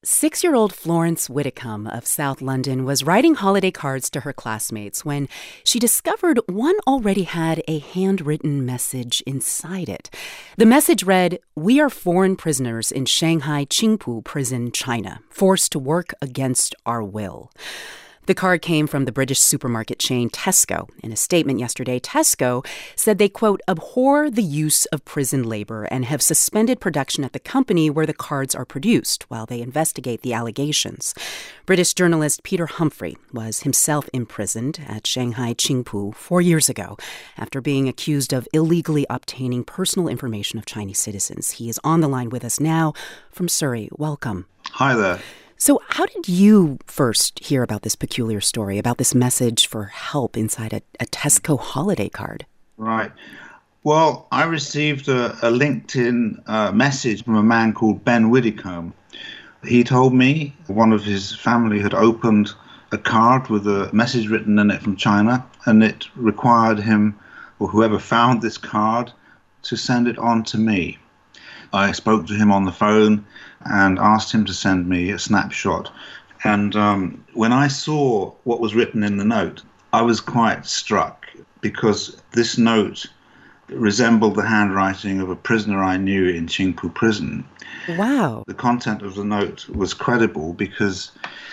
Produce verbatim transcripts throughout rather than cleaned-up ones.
Six-year-old Florence Widdicombe of South London was writing holiday cards to her classmates when she discovered one already had a handwritten message inside it. The message read, "We are foreign prisoners in Shanghai Qingpu Prison, China, forced to work against our will." The card came from the British supermarket chain Tesco. In a statement yesterday, Tesco said they, quote, abhor the use of prison labor and have suspended production at the company where the cards are produced while they investigate the allegations. British journalist Peter Humphrey was himself imprisoned at Shanghai Qingpu four years ago after being accused of illegally obtaining personal information of Chinese citizens. He is on the line with us now from Surrey. Welcome. Hi there. So how did you first hear about this peculiar story, about this message for help inside a, a Tesco holiday card? Right. Well, I received a, a LinkedIn uh, message from a man called Ben Widdicombe. He told me one of his family had opened a card with a message written in it from China, and it required him, or whoever found this card, to send it on to me. I spoke to him on the phone and asked him to send me a snapshot. And um, when I saw what was written in the note, I was quite struck because this note resembled the handwriting of a prisoner I knew in Qingpu prison. Wow. The content of the note was credible because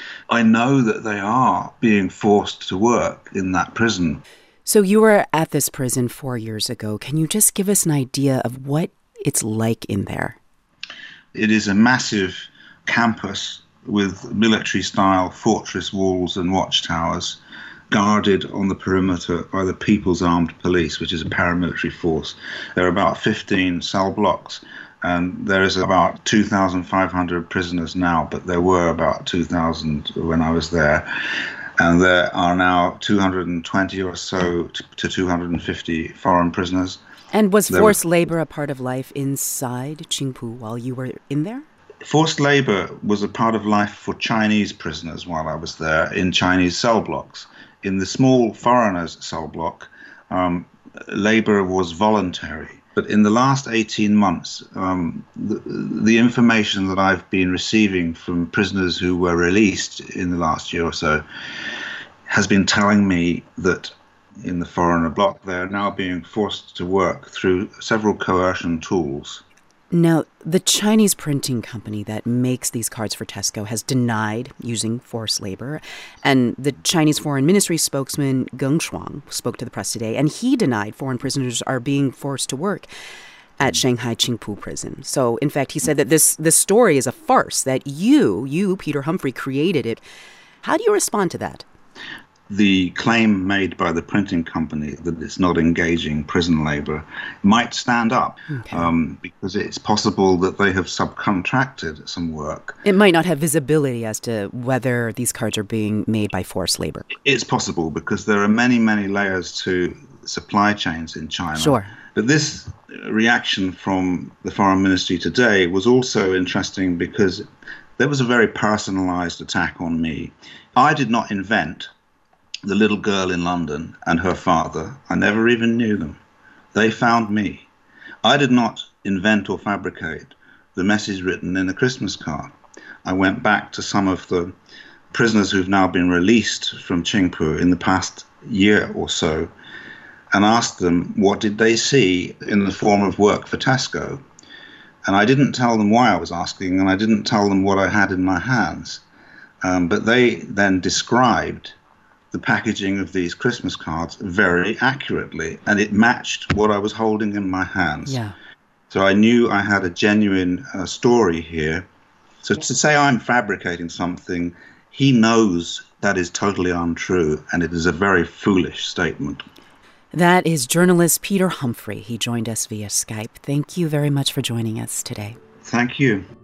I know that they are being forced to work in that prison. So you were at this prison four years ago. Can you just give us an idea of what it's like in there? It is a massive campus with military-style fortress walls and watchtowers, guarded on the perimeter by the People's Armed Police, which is a paramilitary force. There are about fifteen cell blocks, and there is about two thousand five hundred prisoners now, but there were about two thousand when I was there. And there are now two hundred twenty or so to two hundred fifty foreign prisoners. And was There forced was- labor a part of life inside Qingpu while you were in there? Forced labor was a part of life for Chinese prisoners while I was there in Chinese cell blocks. In the small foreigners' cell block, um, labor was voluntary. But in the last eighteen months, um, the, the information that I've been receiving from prisoners who were released in the last year or so has been telling me that in the foreigner block, they're now being forced to work through several coercion tools. Now, the Chinese printing company that makes these cards for Tesco has denied using forced labor. And the Chinese Foreign Ministry spokesman Geng Shuang spoke to the press today, and he denied foreign prisoners are being forced to work at Shanghai Qingpu prison. So, in fact, he said that this, this story is a farce, that you, you, Peter Humphrey, created it. How do you respond to that? The claim made by the printing company that it's not engaging prison labor might stand up, Okay. um, because it's possible that they have subcontracted some work. It might not have visibility as to whether these cards are being made by forced labor. It's possible because there are many, many layers to supply chains in China. Sure. But this reaction from the Foreign Ministry today was also interesting because there was a very personalized attack on me. I did not invent the little girl in London and her father. I never even knew them. They found me. I did not invent or fabricate the message written in a Christmas card. I went back to some of the prisoners who've now been released from Qingpu in the past year or so and asked them what did they see in the form of work for Tesco. And I didn't tell them why I was asking, and I didn't tell them what I had in my hands. Um, but they then described the packaging of these Christmas cards very accurately, and it matched what I was holding in my hands. Yeah. So I knew I had a genuine uh, story here. So to say I'm fabricating something, he knows that is totally untrue, and it is a very foolish statement. That is journalist Peter Humphrey. He joined us via Skype. Thank you very much for joining us today. Thank you.